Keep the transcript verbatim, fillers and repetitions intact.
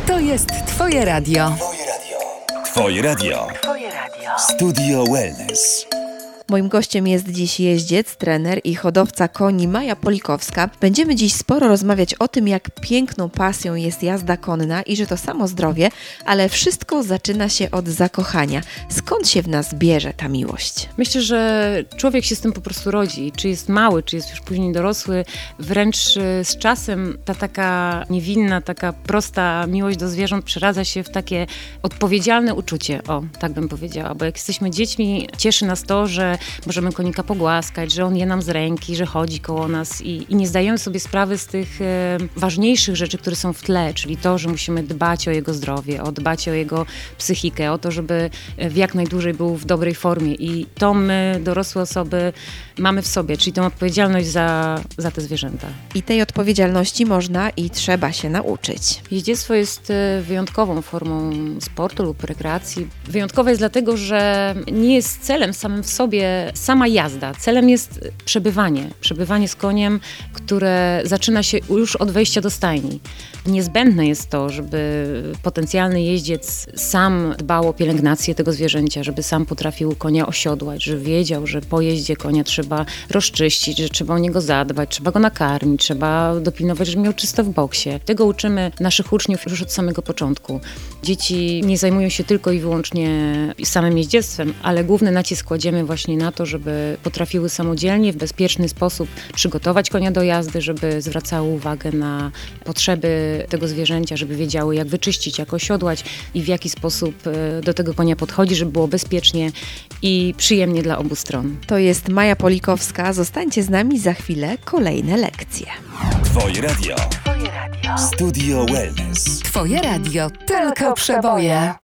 To jest Twoje radio. Twoje radio. Twoje radio. Twoje radio. Studio Wellness. Moim gościem jest dziś jeździec, trener i hodowca koni Maja Polikowska. Będziemy dziś sporo rozmawiać o tym, jak piękną pasją jest jazda konna i że to samo zdrowie, ale wszystko zaczyna się od zakochania. Skąd się w nas bierze ta miłość? Myślę, że człowiek się z tym po prostu rodzi. Czy jest mały, czy jest już później dorosły. Wręcz z czasem ta taka niewinna, taka prosta miłość do zwierząt przeradza się w takie odpowiedzialne uczucie. O, tak bym powiedziała. Bo jak jesteśmy dziećmi, cieszy nas to, że możemy konika pogłaskać, że on je nam z ręki, że chodzi koło nas i, i nie zdajemy sobie sprawy z tych e, ważniejszych rzeczy, które są w tle, czyli to, że musimy dbać o jego zdrowie, o dbać o jego psychikę, o to, żeby w jak najdłużej był w dobrej formie i to my, dorosłe osoby, mamy w sobie, czyli tę odpowiedzialność za, za te zwierzęta. I tej odpowiedzialności można i trzeba się nauczyć. Jeździectwo jest e, wyjątkową formą sportu lub rekreacji. Wyjątkowe jest dlatego, że nie jest celem samym w sobie sama jazda. Celem jest przebywanie. Przebywanie z koniem, które zaczyna się już od wejścia do stajni. Niezbędne jest to, żeby potencjalny jeździec sam dbał o pielęgnację tego zwierzęcia, żeby sam potrafił konia osiodłać, żeby wiedział, że po jeździe konia trzeba rozczyścić, że trzeba o niego zadbać, trzeba go nakarmić, trzeba dopilnować, żeby miał czysto w boksie. Tego uczymy naszych uczniów już od samego początku. Dzieci nie zajmują się tylko i wyłącznie samym jeździectwem, ale główny nacisk kładziemy właśnie na to, żeby potrafiły samodzielnie, w bezpieczny sposób przygotować konia do jazdy, żeby zwracały uwagę na potrzeby tego zwierzęcia, żeby wiedziały, jak wyczyścić, jak osiodłać i w jaki sposób do tego konia podchodzi, żeby było bezpiecznie i przyjemnie dla obu stron. To jest Maja Polikowska. Zostańcie z nami, za chwilę kolejne lekcje. Twoje radio. Twoje radio. Studio Wellness. Twoje radio. Tylko przeboje.